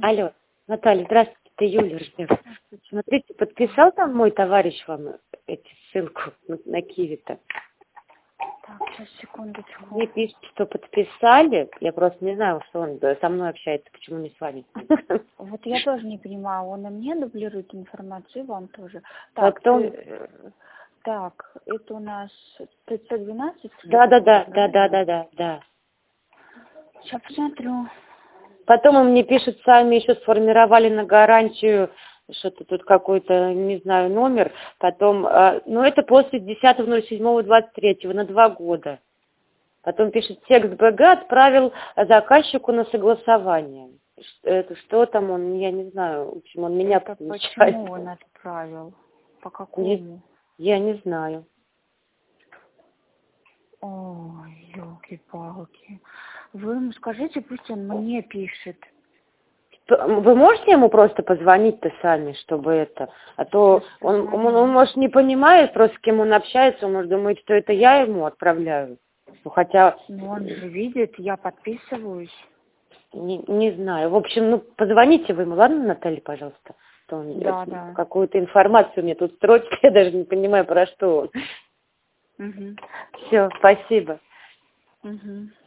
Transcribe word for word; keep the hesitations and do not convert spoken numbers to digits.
Алло, Наталья, здравствуйте, это Юля ждет. Смотрите, подписал там мой товарищ вам эти ссылку на, на Киви-то? Так, сейчас, секундочку. Мне пишут, что подписали. Я просто не знаю, что он со мной общается, почему не с вами. Вот я тоже не понимаю, он и мне дублирует информацию, и вам тоже. Так, Так, кто... ты, так, это у нас пятьсот двенадцать? Да, да, да, да, да, да, да, да. Сейчас посмотрю. Потом он мне пишет, сами еще сформировали на гарантию, что-то тут какой-то, не знаю, номер. Потом, э, ну это после десятого ноль седьмого двадцать третьего, на два года. Потом пишет, текст БГ отправил заказчику на согласование. Это что там он, я не знаю, в общем, он меня Это почему он отправил? По какому? Не, я не знаю. Ой, елки-палки. Вы ему скажите, пусть он мне пишет. Вы можете ему просто позвонить-то сами, чтобы это... А то он, он, он, может, не понимает, просто с кем он общается, он может думать, что это я ему отправляю. Ну, хотя... Ну, он же видит, я подписываюсь. Не, не знаю. В общем, ну, позвоните вы ему, ладно, Наталья, пожалуйста? То он Да, да. какую-то информацию мне тут строчит, я даже не понимаю, про что он. Угу. Все, спасибо. Угу.